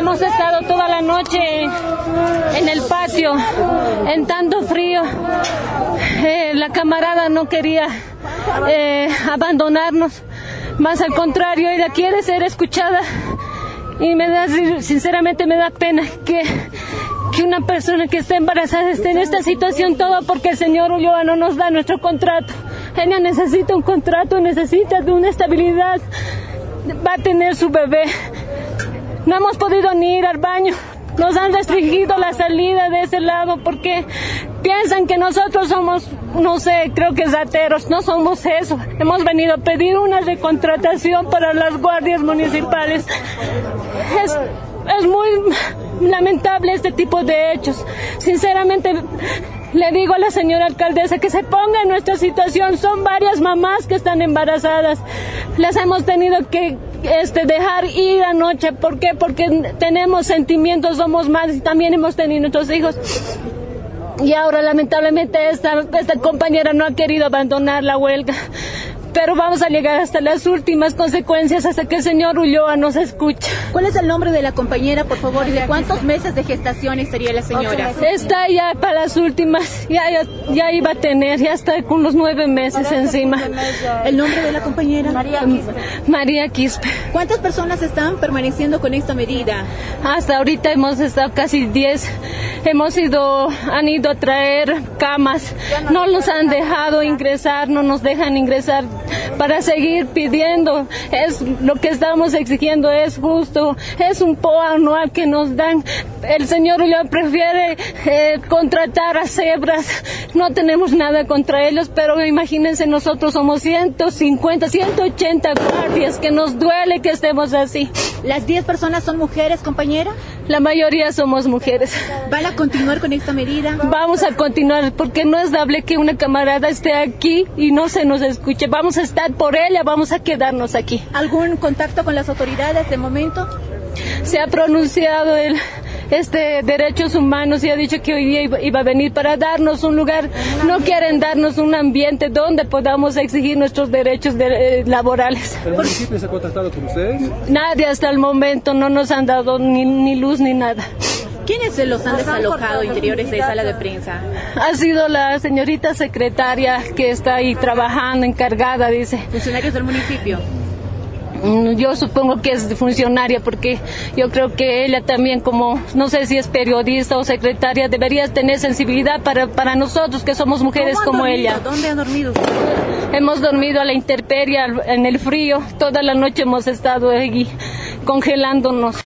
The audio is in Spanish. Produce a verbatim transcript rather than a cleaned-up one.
Hemos estado toda la noche en el patio, en tanto frío. Eh, la camarada no quería eh, abandonarnos, más al contrario, ella quiere ser escuchada. Y me da, sinceramente me da pena que, que una persona que está embarazada esté en esta situación, todo porque el señor Ulloa no nos da nuestro contrato. Ella necesita un contrato, necesita de una estabilidad, va a tener su bebé. No hemos podido ni ir al baño, nos han restringido la salida de ese lado porque piensan que nosotros somos, no sé, creo que rateros, no somos eso. Hemos venido a pedir una recontratación para las guardias municipales. Es, es muy lamentable este tipo de hechos. Sinceramente, le digo a la señora alcaldesa que se ponga en nuestra situación. Son varias mamás que están embarazadas. Las hemos tenido que este, dejar ir anoche. ¿Por qué? Porque tenemos sentimientos, somos madres y también hemos tenido nuestros hijos. Y ahora lamentablemente esta, esta compañera no ha querido abandonar la huelga. Pero vamos a llegar hasta las últimas consecuencias hasta que el señor Ulloa nos escuche. ¿Cuál es el nombre de la compañera, por favor? ¿Y de cuántos meses de gestación estaría la señora? Está ya para las últimas, ya, ya, ya iba a tener, ya está con los nueve meses encima. ¿El nombre de la compañera? María Quispe. María Quispe. ¿Cuántas personas están permaneciendo con esta medida? Hasta ahorita hemos estado casi diez. Hemos ido, han ido a traer camas, no nos han dejado ingresar, no nos dejan ingresar para seguir pidiendo. Es lo que estamos exigiendo, es justo, es un P O A anual que nos dan. El señor Ulloa prefiere eh, contratar a cebras, no tenemos nada contra ellos, pero imagínense, nosotros somos ciento cincuenta, ciento ochenta guardias, que nos duele que estemos así. ¿Las diez personas son mujeres, compañera? La mayoría somos mujeres. ¿Van a continuar con esta medida? Vamos a continuar, porque no es dable que una camarada esté aquí y no se nos escuche. Vamos a estar por ella, vamos a quedarnos aquí. ¿Algún contacto con las autoridades de momento? Se ha pronunciado el este Derechos Humanos y ha dicho que hoy día iba, iba a venir para darnos un lugar. No quieren darnos un ambiente donde podamos exigir nuestros derechos de, eh, laborales. ¿El municipio se ha contactado con ustedes? Nadie hasta el momento, no nos han dado ni, ni luz ni nada. ¿Quiénes se los han desalojado interiores de sala de prensa? Ha sido la señorita secretaria que está ahí trabajando, encargada, dice. ¿Funcionarios del municipio? Yo supongo que es funcionaria, porque yo creo que ella también, como no sé si es periodista o secretaria, debería tener sensibilidad para, para nosotros que somos mujeres como dormido? ella. ¿Dónde han dormido ustedes? Hemos dormido a la intemperie, en el frío, toda la noche hemos estado allí congelándonos.